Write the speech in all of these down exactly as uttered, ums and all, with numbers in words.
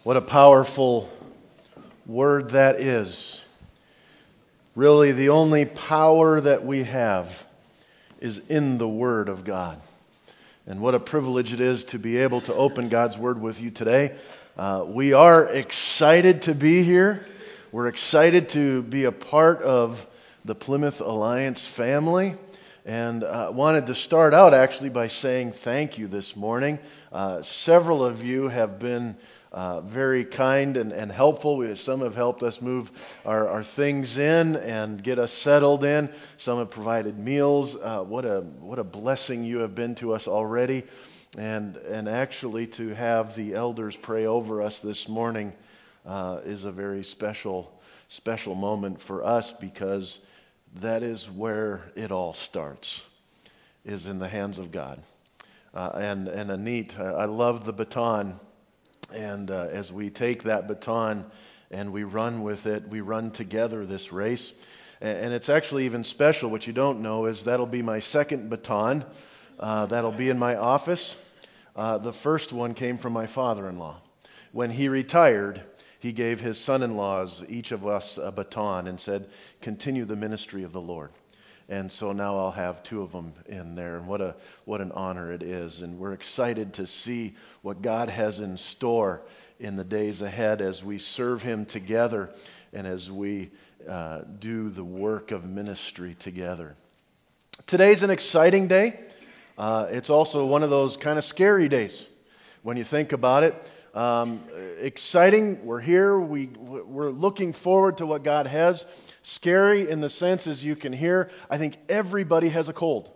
What a powerful word that is. Really, the only power that we have is in the Word of God. And what a privilege it is to be able to open God's Word with you today. Uh, we are excited to be here. We're excited to be a part of the Plymouth Alliance family. And I uh, wanted to start out actually by saying thank you this morning. Uh, several of you have been uh, very kind and, and helpful. We, some have helped us move our, our things in and get us settled in. Some have provided meals. Uh, what a what a blessing you have been to us already. And and actually to have the elders pray over us this morning uh, is a very special special moment for us, because that is where it all starts, is in the hands of God. Uh, and, and a neat, I love the baton. And uh, as we take that baton and we run with it, we run together this race. And, and it's actually even special. What you don't know is that'll be my second baton. Uh, that'll be in my office. Uh, the first one came from my father-in-law. When he retired, he gave his son-in-laws, each of us, a baton and said, continue the ministry of the Lord. And so now I'll have two of them in there. And what a what an honor it is. And we're excited to see what God has in store in the days ahead as we serve Him together and as we uh, do the work of ministry together. Today's an exciting day. Uh, it's also one of those kind of scary days when you think about it. Um, exciting, we're here, we, we're looking forward to what God has. Scary in the sense, as you can hear, I think everybody has a cold.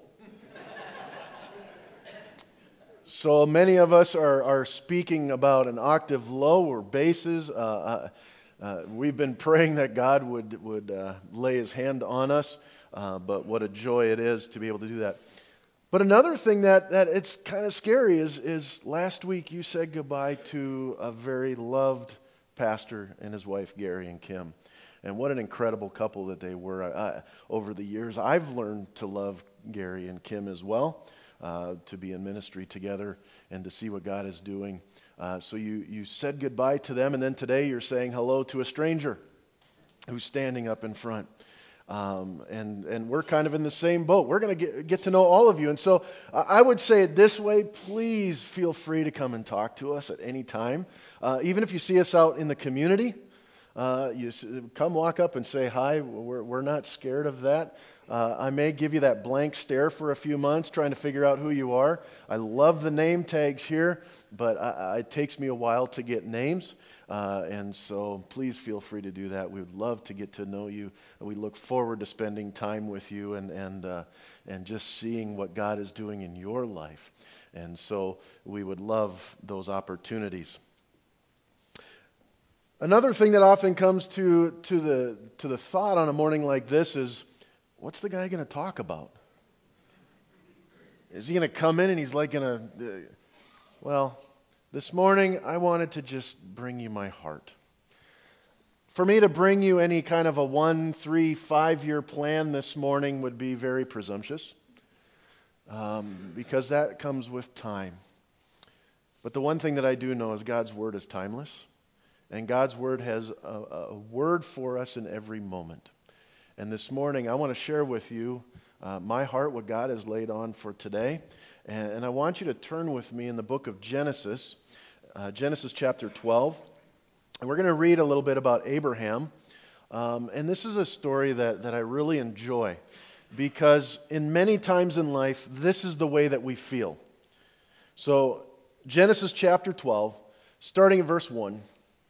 So many of us are, are speaking about an octave low or basses. Uh, uh, uh, we've been praying that God would, would uh, lay His hand on us, uh, but what a joy it is to be able to do that. But another thing that, that it's kind of scary is, is last week you said goodbye to a very loved pastor and his wife, Gary and Kim. And what an incredible couple that they were. I, I, over the years, I've learned to love Gary and Kim as well, uh, to be in ministry together and to see what God is doing. Uh, so you, you said goodbye to them, and then today you're saying hello to a stranger who's standing up in front. Um, and, and we're kind of in the same boat. We're going to get, get to know all of you. And so uh, I would say it this way: please feel free to come and talk to us at any time. Uh, even if you see us out in the community, uh, you come walk up and say hi. We're, we're not scared of that. Uh, I may give you that blank stare for a few months trying to figure out who you are. I love the name tags here, but I, I, it takes me a while to get names. Uh, and so please feel free to do that. We would love to get to know you. We look forward to spending time with you and and uh, and just seeing what God is doing in your life. And so we would love those opportunities. Another thing that often comes to to the to the thought on a morning like this is, what's the guy going to talk about? Is he going to come in and he's like going to, uh, well, this morning I wanted to just bring you my heart. For me to bring you any kind of a one, three, five-year plan this morning would be very presumptuous, um, because that comes with time. But the one thing that I do know is God's Word is timeless, and God's Word has a, a word for us in every moment. And this morning I want to share with you uh, my heart, what God has laid on for today. And, and I want you to turn with me in the book of Genesis, uh, Genesis chapter twelve. And we're going to read a little bit about Abraham. Um, and this is a story that, that I really enjoy, because in many times in life, this is the way that we feel. So Genesis chapter twelve, starting in verse one.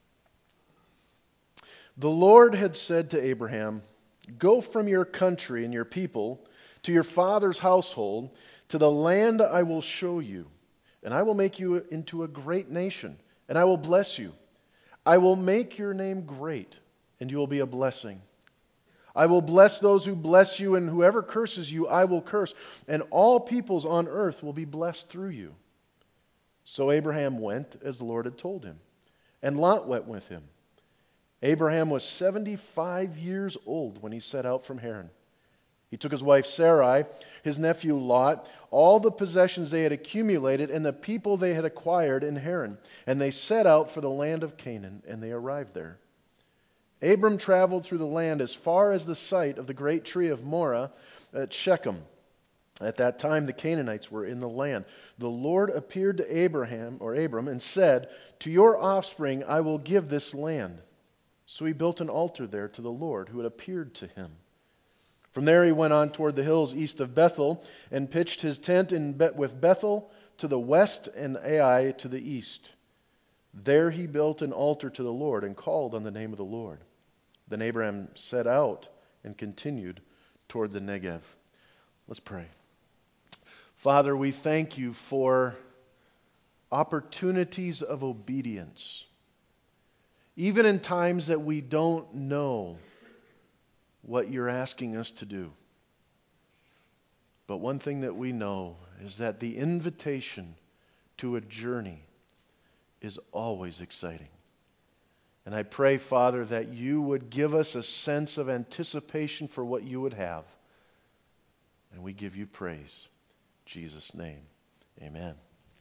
The Lord had said to Abraham, "Go from your country and your people to your father's household, to the land I will show you, and I will make you into a great nation, and I will bless you. I will make your name great, and you will be a blessing. I will bless those who bless you, and whoever curses you I will curse, and all peoples on earth will be blessed through you." So Abraham went as the Lord had told him, and Lot went with him. Abraham was seventy-five years old when he set out from Haran. He took his wife Sarai, his nephew Lot, all the possessions they had accumulated, and the people they had acquired in Haran. And they set out for the land of Canaan, and they arrived there. Abram traveled through the land as far as the site of the great tree of Moreh at Shechem. At that time the Canaanites were in the land. The Lord appeared to Abraham, or Abram, and said, "To your offspring I will give this land." So he built an altar there to the Lord who had appeared to him. From there he went on toward the hills east of Bethel and pitched his tent in Bet with Bethel to the west and Ai to the east. There he built an altar to the Lord and called on the name of the Lord. Then Abraham set out and continued toward the Negev. Let's pray. Father, we thank you for opportunities of obedience. Even in times that we don't know what you're asking us to do. But one thing that we know is that the invitation to a journey is always exciting. And I pray, Father, that you would give us a sense of anticipation for what you would have. And we give you praise. In Jesus' name, amen.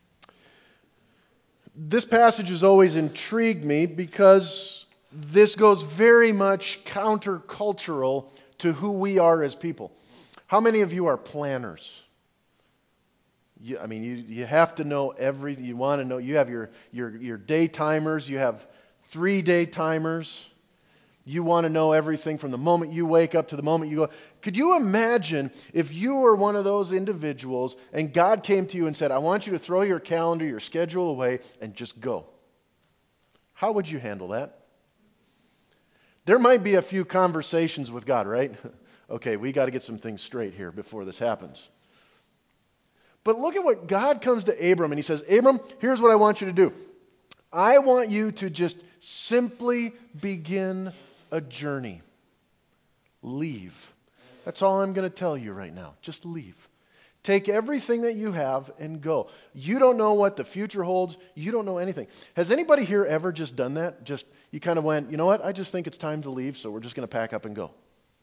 This passage has always intrigued me because this goes very much countercultural to who we are as people. How many of you are planners? You, I mean, you, you have to know everything. You want to know. You have your, your, your day timers. You have three day timers. You want to know everything from the moment you wake up to the moment you go. Could you imagine if you were one of those individuals and God came to you and said, "I want you to throw your calendar, your schedule away and just go"? How would you handle that? There might be a few conversations with God, right? Okay, we got to get some things straight here before this happens. But look at what God comes to Abram and he says, "Abram, here's what I want you to do. I want you to just simply begin a journey. Leave. That's all I'm going to tell you right now. Just leave. Take everything that you have and go. You don't know what the future holds. You don't know anything." Has anybody here ever just done that? Just, you kind of went, "You know what? I just think it's time to leave, so we're just going to pack up and go."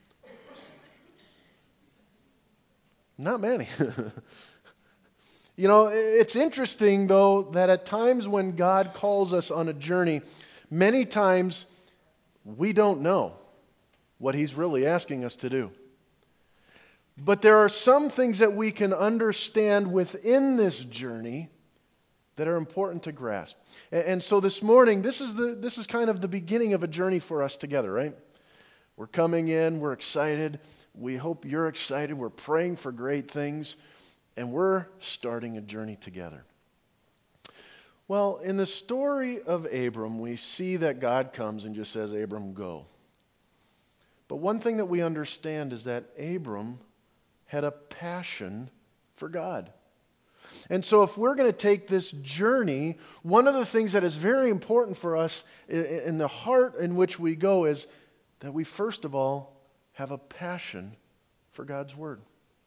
Not many. You know, it's interesting, though, that at times when God calls us on a journey, many times we don't know what He's really asking us to do. But there are some things that we can understand within this journey that are important to grasp. And so this morning, this is the this is kind of the beginning of a journey for us together, right? We're coming in, we're excited. We hope you're excited. We're praying for great things. And we're starting a journey together. Well, in the story of Abram, we see that God comes and just says, "Abram, go." But one thing that we understand is that Abram had a passion for God. And so if we're going to take this journey, one of the things that is very important for us in the heart in which we go is that we first of all have a passion for God's Word.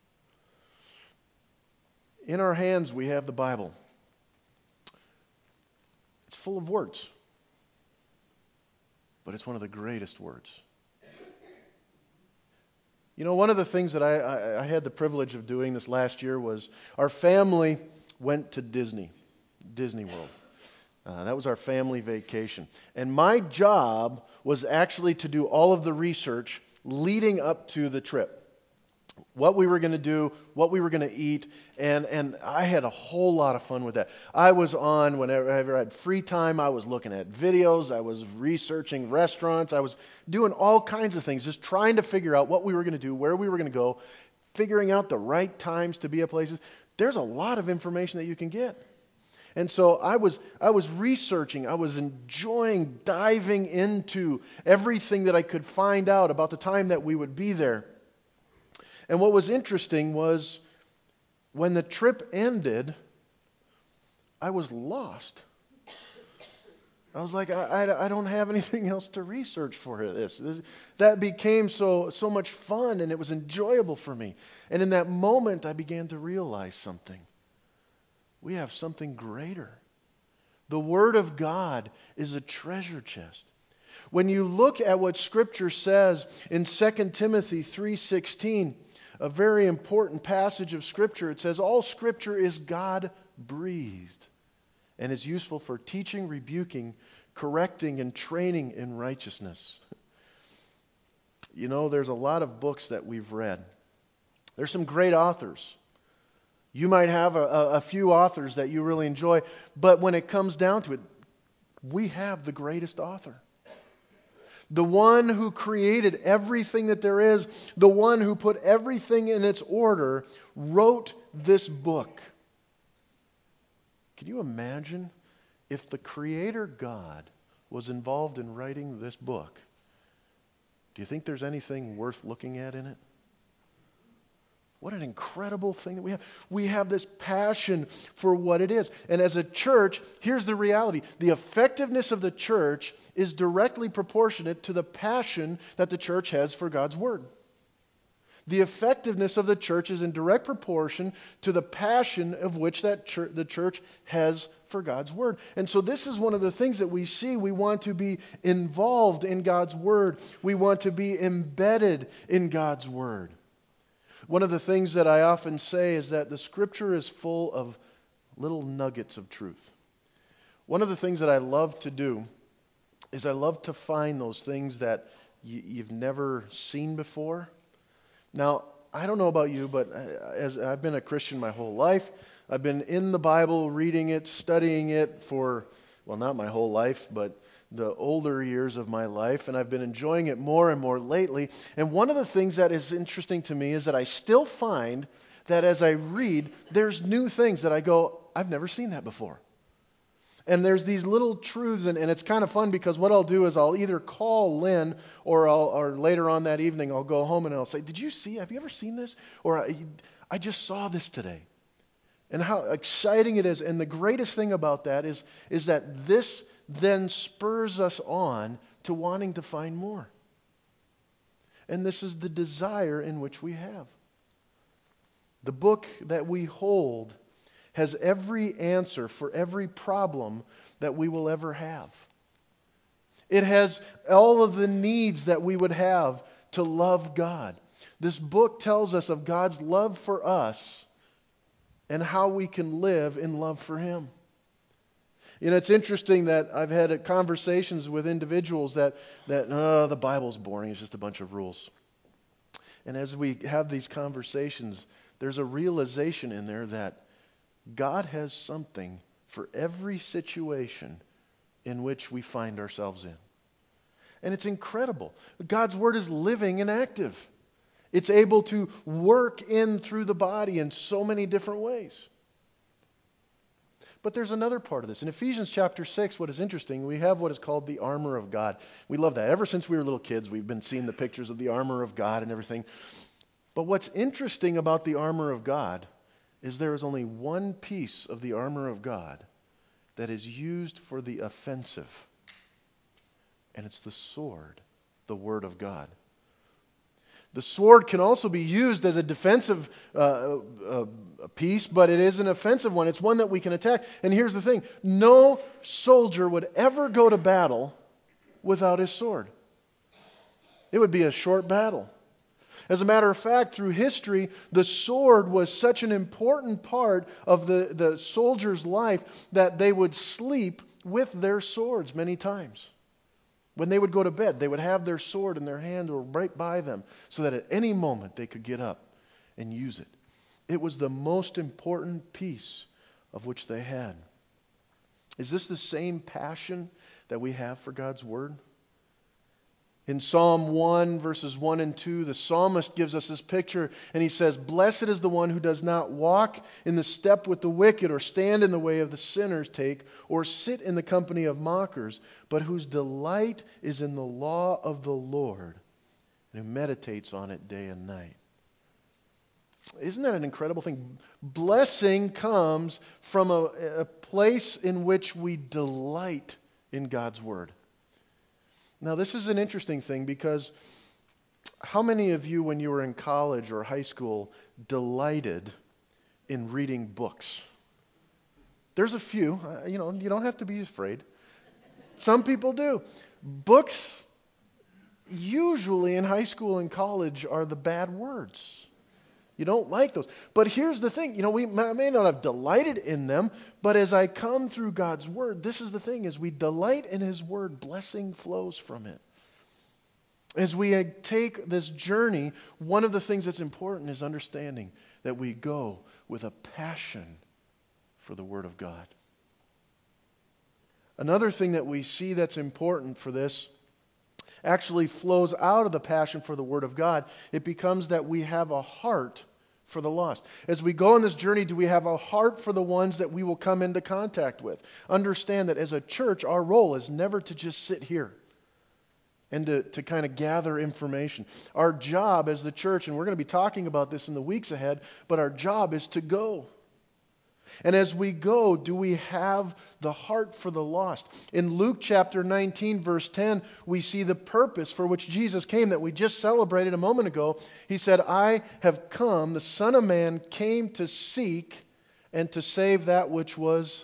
In our hands, we have the Bible. It's full of words. But it's one of the greatest words. You know, one of the things that I, I, I had the privilege of doing this last year was our family went to Disney, Disney World. Uh, that was our family vacation. And my job was actually to do all of the research leading up to the trip. What we were going to do, what we were going to eat, and, and I had a whole lot of fun with that. I was on, whenever I had free time, I was looking at videos, I was researching restaurants, I was doing all kinds of things, just trying to figure out what we were going to do, where we were going to go, figuring out the right times to be at places. There's a lot of information that you can get. And so I was I was researching, I was enjoying diving into everything that I could find out about the time that we would be there. And what was interesting was when the trip ended, I was lost. I was like, I, I, I don't have anything else to research for this. this. That became so so much fun, and it was enjoyable for me. And in that moment, I began to realize something. We have something greater. The Word of God is a treasure chest. When you look at what Scripture says in Second Timothy three sixteen, a very important passage of Scripture. It says, all Scripture is God-breathed and is useful for teaching, rebuking, correcting, and training in righteousness. You know, there's a lot of books that we've read. There's some great authors. You might have a, a, a few authors that you really enjoy, but when it comes down to it, we have the greatest author. The one who created everything that there is, the one who put everything in its order, wrote this book. Can you imagine if the Creator God was involved in writing this book? Do you think there's anything worth looking at in it? What an incredible thing that we have. We have this passion for what it is. And as a church, here's the reality. The effectiveness of the church is directly proportionate to the passion that the church has for God's Word. The effectiveness of the church is in direct proportion to the passion of which that church, the church has for God's Word. And so this is one of the things that we see. We want to be involved in God's Word. We want to be embedded in God's Word. One of the things that I often say is that the Scripture is full of little nuggets of truth. One of the things that I love to do is I love to find those things that y- you've never seen before. Now, I don't know about you, but as I've been a Christian my whole life, I've been in the Bible, reading it, studying it for, well, not my whole life, but the older years of my life, and I've been enjoying it more and more lately. And one of the things that is interesting to me is that I still find that as I read, there's new things that I go, I've never seen that before. And there's these little truths, and, and it's kind of fun because what I'll do is I'll either call Lynn or I'll, or later on that evening I'll go home and I'll say, did you see, have you ever seen this? Or I, I just saw this today. And how exciting it is. And the greatest thing about that is, is that this then spurs us on to wanting to find more. And this is the desire in which we have. The book that we hold has every answer for every problem that we will ever have. It has all of the needs that we would have to love God. This book tells us of God's love for us and how we can live in love for Him. You know, it's interesting that I've had conversations with individuals that, that oh, the Bible's boring, it's just a bunch of rules. And as we have these conversations, there's a realization in there that God has something for every situation in which we find ourselves in. And it's incredible. God's Word is living and active. It's able to work in through the body in so many different ways. But there's another part of this. In Ephesians chapter six, what is interesting, we have what is called the armor of God. We love that. Ever since we were little kids, we've been seeing the pictures of the armor of God and everything. But what's interesting about the armor of God is there is only one piece of the armor of God that is used for the offensive. And it's the sword, the Word of God. The sword can also be used as a defensive uh, uh, piece, but it is an offensive one. It's one that we can attack. And here's the thing. No soldier would ever go to battle without his sword. It would be a short battle. As a matter of fact, through history, the sword was such an important part of the, the soldier's life that they would sleep with their swords many times. When they would go to bed, they would have their sword in their hand or right by them so that at any moment they could get up and use it. It was the most important piece of which they had. Is this the same passion that we have for God's Word? In Psalm one, verses one and two, the psalmist gives us this picture, and he says, "Blessed is the one who does not walk in the step with the wicked, or stand in the way of the sinners take, or sit in the company of mockers, but whose delight is in the law of the Lord, and who meditates on it day and night." Isn't that an incredible thing? Blessing comes from a, a place in which we delight in God's Word. Now, this is an interesting thing because how many of you, when you were in college or high school, delighted in reading books? There's a few. Uh, you know, you don't have to be afraid. Some people do. Books, usually in high school and college, are the bad words. You don't like those. But here's the thing. You know, we may not have delighted in them, but as I come through God's Word, this is the thing. As we delight in His Word, blessing flows from it. As we take this journey, one of the things that's important is understanding that we go with a passion for the Word of God. Another thing that we see that's important for this actually flows out of the passion for the Word of God. It becomes that we have a heart for the lost. As we go on this journey, do we have a heart for the ones that we will come into contact with? Understand that as a church, our role is never to just sit here and to, to kind of gather information. Our job as the church, and we're going to be talking about this in the weeks ahead, but our job is to go. And as we go, do we have the heart for the lost? In Luke chapter nineteen, verse ten, we see the purpose for which Jesus came that we just celebrated a moment ago. He said, I have come, the Son of Man came to seek and to save that which was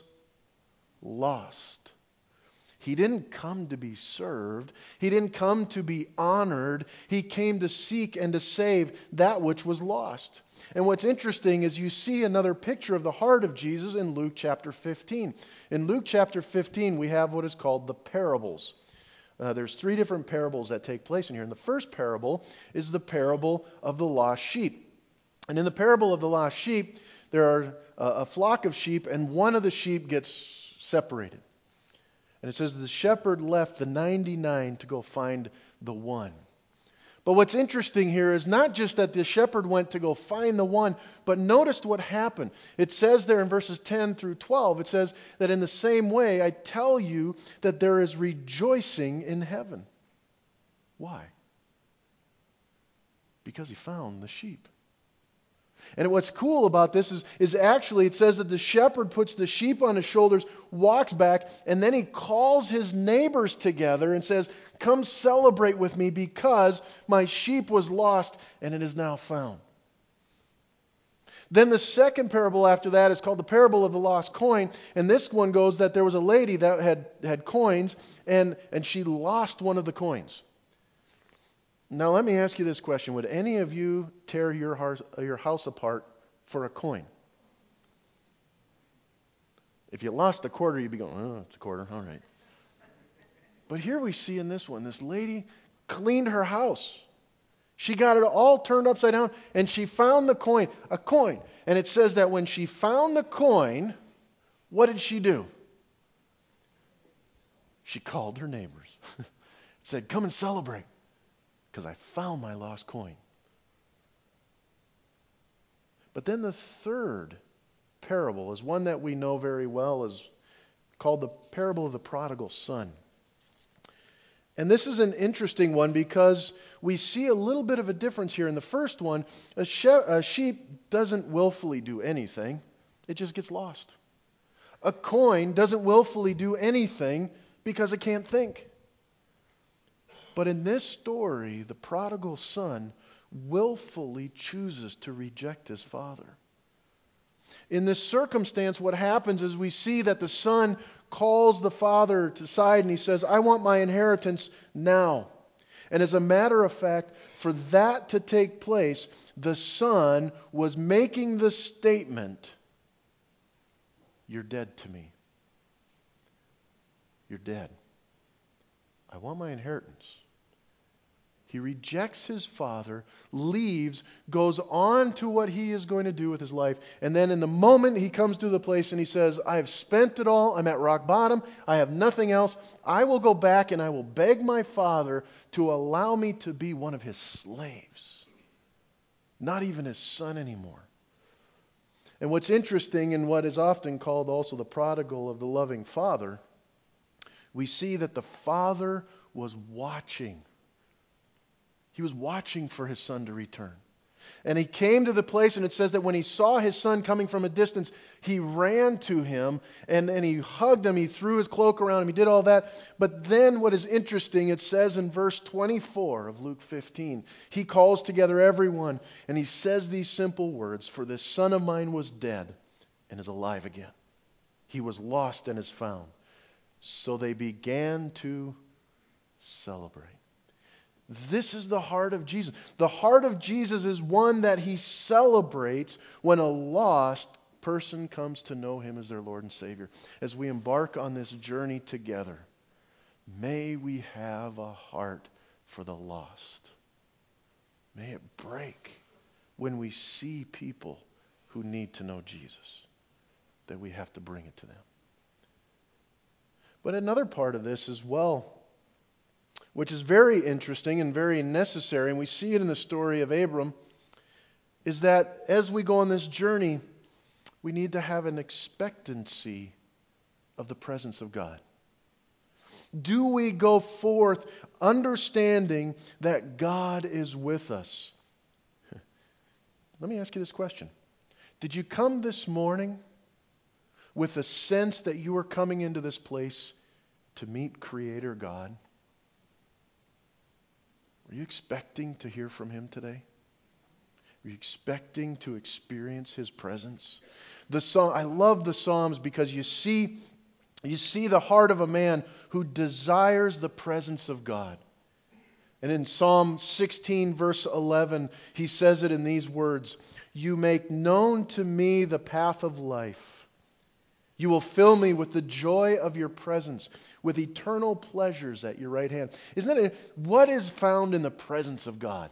lost. He didn't come to be served. He didn't come to be honored. He came to seek and to save that which was lost. And what's interesting is you see another picture of the heart of Jesus in Luke chapter fifteen. In Luke chapter fifteen, we have what is called the parables. Uh, there's three different parables that take place in here. And the first parable is the parable of the lost sheep. And in the parable of the lost sheep, there are a, a flock of sheep, and one of the sheep gets separated. And it says the shepherd left the ninety-nine to go find the one. But what's interesting here is not just that the shepherd went to go find the one, but notice what happened. It says there in verses ten through twelve, it says that in the same way, I tell you that there is rejoicing in heaven. Why? Because he found the sheep. And what's cool about this is, is actually it says that the shepherd puts the sheep on his shoulders, walks back, and then he calls his neighbors together and says, come celebrate with me because my sheep was lost and it is now found. Then the second parable after that is called the parable of the lost coin. And this one goes that there was a lady that had, had coins and, and she lost one of the coins. Now let me ask you this question. Would any of you tear your house, your house apart for a coin? If you lost a quarter, you'd be going, oh, it's a quarter, all right. But here we see in this one, this lady cleaned her house. She got it all turned upside down, and she found the coin, a coin. And it says that when she found the coin, what did she do? She called her neighbors. Said, come and celebrate, because I found my lost coin. But then the third parable is one that we know very well, is called the parable of the prodigal son. And this is an interesting one because we see a little bit of a difference here. In the first one, a, she- a sheep doesn't willfully do anything. It just gets lost. A coin doesn't willfully do anything because it can't think. But in this story, the prodigal son willfully chooses to reject his father. In this circumstance, what happens is we see that the son calls the father to side and he says, I want my inheritance now. And as a matter of fact, for that to take place, the son was making the statement, you're dead to me. You're dead. I want my inheritance. He rejects his father, leaves, goes on to what he is going to do with his life. And then in the moment he comes to the place and he says, I have spent it all. I'm at rock bottom. I have nothing else. I will go back and I will beg my father to allow me to be one of his slaves. Not even his son anymore. And what's interesting and what is often called also the prodigal of the loving father, we see that the father was watching. He was watching for his son to return. And he came to the place, and it says that when he saw his son coming from a distance, he ran to him, and, and he hugged him, he threw his cloak around him, he did all that. But then what is interesting, it says in verse twenty-four of Luke fifteen, he calls together everyone, and he says these simple words, for this son of mine was dead and is alive again. He was lost and is found. So they began to celebrate. This is the heart of Jesus. The heart of Jesus is one that He celebrates when a lost person comes to know Him as their Lord and Savior. As we embark on this journey together, may we have a heart for the lost. May it break when we see people who need to know Jesus, that we have to bring it to them. But another part of this as well, which is very interesting and very necessary, and we see it in the story of Abram, is that as we go on this journey, we need to have an expectancy of the presence of God. Do we go forth understanding that God is with us? Let me ask you this question. Did you come this morning with a sense that you were coming into this place to meet Creator God? Were you expecting to hear from Him today? Were you expecting to experience His presence? The Psalm, I love the Psalms because you see, you see the heart of a man who desires the presence of God. And in Psalm sixteen, verse eleven, he says it in these words, "You make known to me the path of life. You will fill me with the joy of your presence, with eternal pleasures at your right hand." Isn't that it? What is found in the presence of God?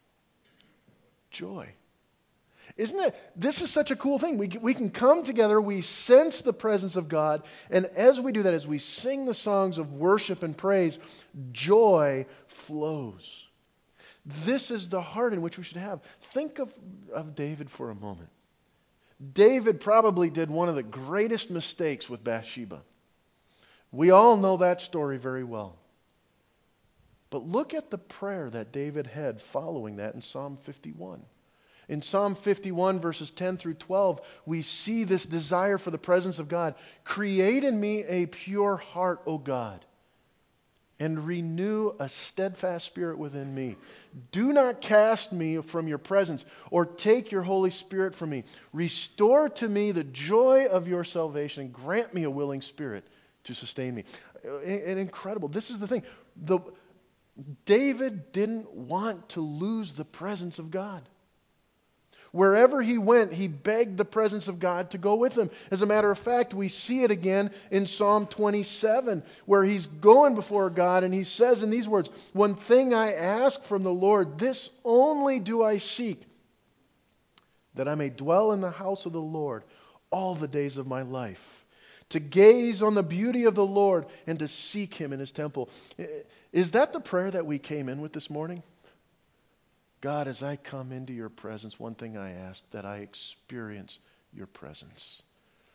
Joy. Isn't it? This is such a cool thing. We, we can come together, we sense the presence of God, and as we do that, as we sing the songs of worship and praise, joy flows. This is the heart in which we should have. Think of, of David for a moment. David probably did one of the greatest mistakes with Bathsheba. We all know that story very well. But look at the prayer that David had following that in Psalm fifty-one. In Psalm fifty-one, verses ten through twelve, we see this desire for the presence of God. "Create in me a pure heart, O God, and renew a steadfast spirit within me. Do not cast me from your presence or take your Holy Spirit from me. Restore to me the joy of your salvation. Grant me a willing spirit to sustain me." And incredible. This is the thing. The, David didn't want to lose the presence of God. Wherever he went, he begged the presence of God to go with him. As a matter of fact, we see it again in Psalm twenty-seven, where he's going before God and he says in these words, "One thing I ask from the Lord, this only do I seek, that I may dwell in the house of the Lord all the days of my life, to gaze on the beauty of the Lord and to seek Him in His temple." Is that the prayer that we came in with this morning? God, as I come into your presence, one thing I ask, that I experience your presence.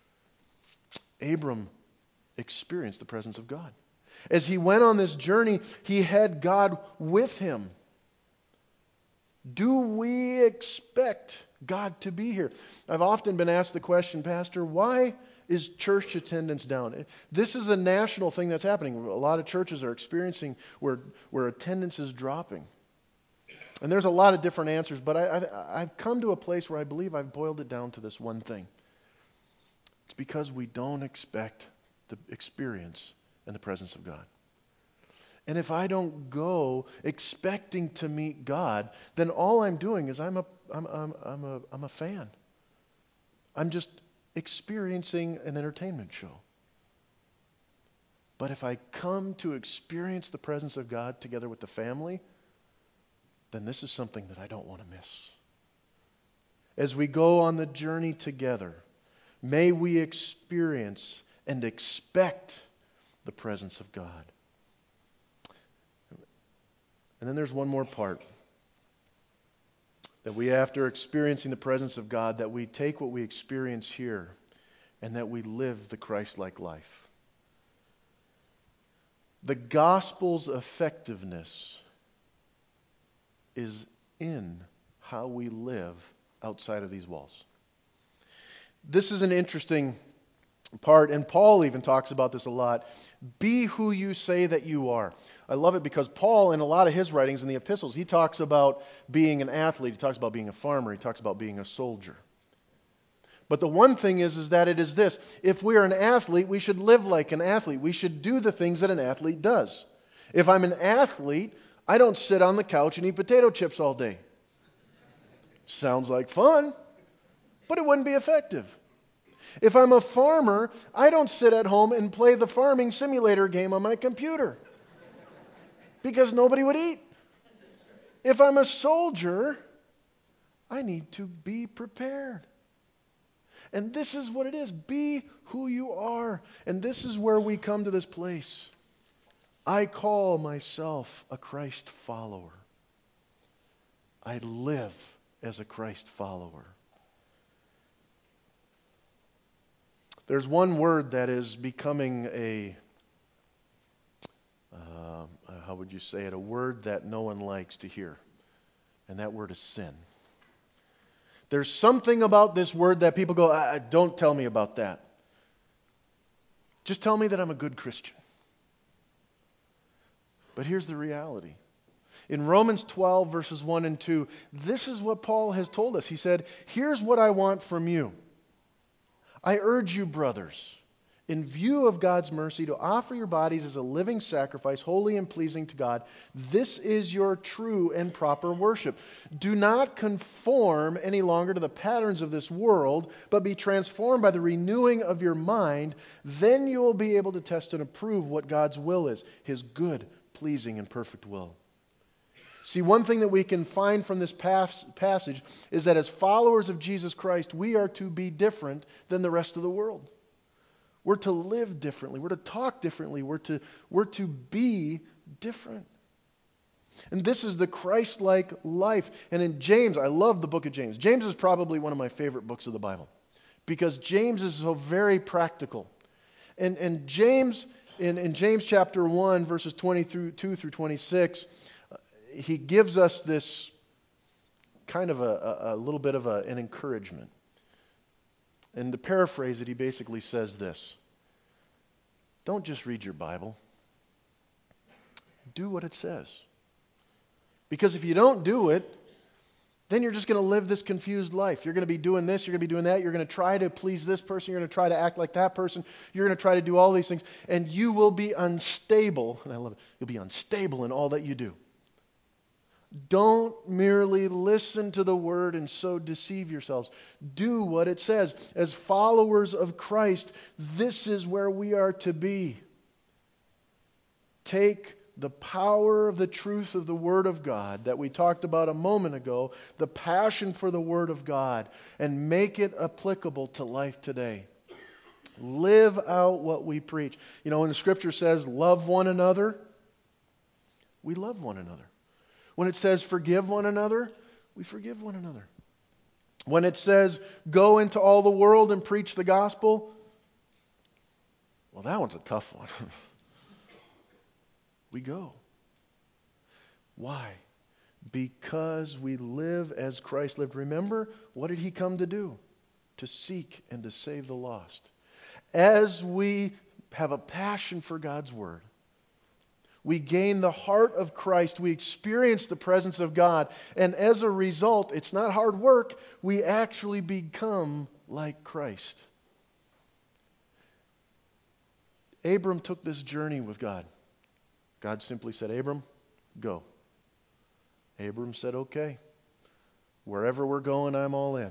Abram experienced the presence of God. As he went on this journey, he had God with him. Do we expect God to be here? I've often been asked the question, "Pastor, why is church attendance down?" This is a national thing that's happening. A lot of churches are experiencing where, where attendance is dropping. And there's a lot of different answers, but I, I, I've come to a place where I believe I've boiled it down to this one thing. It's because we don't expect the experience and the presence of God. And if I don't go expecting to meet God, then all I'm doing is I'm a, I'm, I'm, I'm a, I'm a fan. I'm just experiencing an entertainment show. But if I come to experience the presence of God together with the family, then this is something that I don't want to miss. As we go on the journey together, may we experience and expect the presence of God. And then there's one more part. That we, after experiencing the presence of God, that we take what we experience here and that we live the Christ-like life. The gospel's effectiveness is in how we live outside of these walls. This is an interesting part, and Paul even talks about this a lot. Be who you say that you are. I love it because Paul, in a lot of his writings in the epistles, he talks about being an athlete, he talks about being a farmer, he talks about being a soldier. But the one thing is, is that it is this: if we're an athlete, we should live like an athlete. We should do the things that an athlete does. If I'm an athlete, I don't sit on the couch and eat potato chips all day. Sounds like fun, but it wouldn't be effective. If I'm a farmer, I don't sit at home and play the farming simulator game on my computer because nobody would eat. If I'm a soldier, I need to be prepared. And this is what it is. Be who you are. And this is where we come to this place. I call myself a Christ follower. I live as a Christ follower. There's one word that is becoming a, uh, how would you say it, a word that no one likes to hear. And that word is sin. There's something about this word that people go, I, don't tell me about that. Just tell me that I'm a good Christian. But here's the reality. In Romans twelve, verses one and two, this is what Paul has told us. He said, here's what I want from you. I urge you, brothers, in view of God's mercy, to offer your bodies as a living sacrifice, holy and pleasing to God. This is your true and proper worship. Do not conform any longer to the patterns of this world, but be transformed by the renewing of your mind. Then you will be able to test and approve what God's will is, His good, pleasing, and perfect will. See, one thing that we can find from this pas- passage is that as followers of Jesus Christ, we are to be different than the rest of the world. We're to live differently. We're to talk differently. We're to, we're to be different. And this is the Christ-like life. And in James, I love the book of James. James is probably one of my favorite books of the Bible because James is so very practical. And, and James, in, in James chapter one, verses twenty-two through twenty-six, he gives us this kind of a, a, a little bit of a, an encouragement. And to paraphrase it, he basically says this: don't just read your Bible. Do what it says. Because if you don't do it, then you're just going to live this confused life. You're going to be doing this, you're going to be doing that, you're going to try to please this person, you're going to try to act like that person, you're going to try to do all these things, and you will be unstable, and I love it, you'll be unstable in all that you do. Don't merely listen to the word and so deceive yourselves. Do what it says. As followers of Christ, this is where we are to be. Take the power of the truth of the Word of God that we talked about a moment ago, the passion for the Word of God, and make it applicable to life today. Live out what we preach. You know, when the Scripture says, love one another, we love one another. When it says forgive one another, we forgive one another. When it says go into all the world and preach the gospel, well, that one's a tough one. We go. Why? Because we live as Christ lived. Remember, what did He come to do? To seek and to save the lost. As we have a passion for God's Word, we gain the heart of Christ. We experience the presence of God. And as a result, it's not hard work. We actually become like Christ. Abram took this journey with God. God simply said, Abram, go. Abram said, okay. Wherever we're going, I'm all in.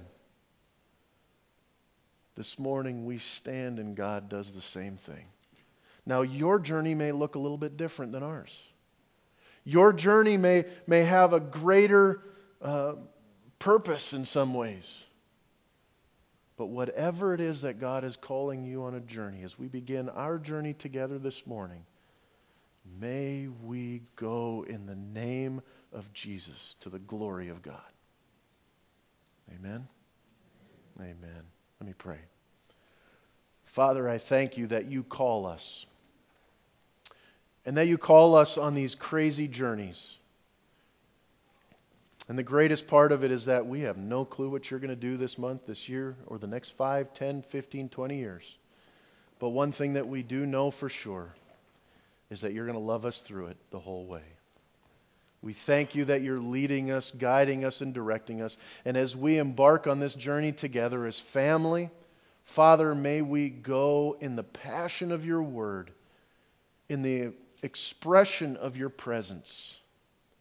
This morning we stand and God does the same thing. Now, your journey may look a little bit different than ours. Your journey may, may have a greater uh, purpose in some ways. But whatever it is that God is calling you on a journey, as we begin our journey together this morning, may we go in the name of Jesus to the glory of God. Amen? Amen. Let me pray. Father, I thank you that you call us. And that you call us on these crazy journeys. And the greatest part of it is that we have no clue what you're going to do this month, this year, or the next five, ten, fifteen, twenty years. But one thing that we do know for sure is that you're going to love us through it the whole way. We thank you that you're leading us, guiding us, and directing us. And as we embark on this journey together as family, Father, may we go in the passion of your word, in the expression of your presence,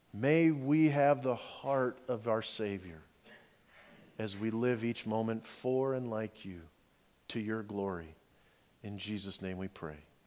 May we have the heart of our Savior as we live each moment for and like you, to your glory. In Jesus' name we pray.